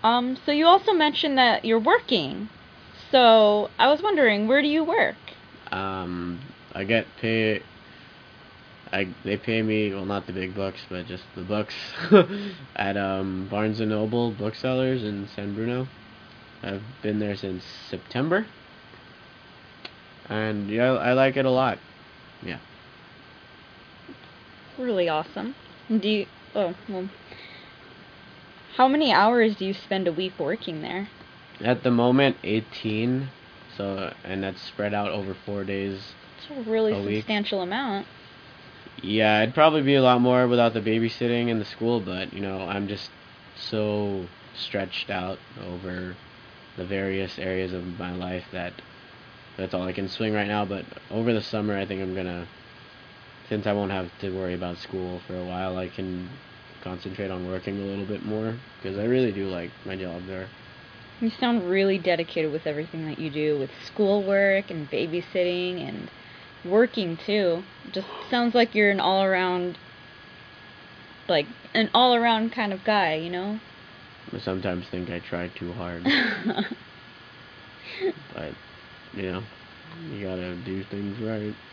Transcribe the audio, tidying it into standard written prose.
So you also mentioned that you're working. So I was wondering, where do you work? I get paid. They pay me, well, not the big bucks, but just the bucks at Barnes and Noble Booksellers in San Bruno. I've been there since September, and yeah, I like it a lot. Yeah. Really awesome. Do you, oh, well, how many hours do you spend a week working there? At the moment, 18. So, and that's spread out over 4 days It's a really a week. substantial amount. Yeah, it'd probably be a lot more without the babysitting and the school, but I'm just so stretched out over the various areas of my life that that's all I can swing right now. But over the summer, I think I'm gonna, since I won't have to worry about school for a while, I can concentrate on working a little bit more because I really do like my job there. You sound really dedicated with everything that you do, with schoolwork and babysitting and working too. Just sounds like you're like an all around kind of guy, you know? I sometimes think I try too hard, but you know, you gotta do things right.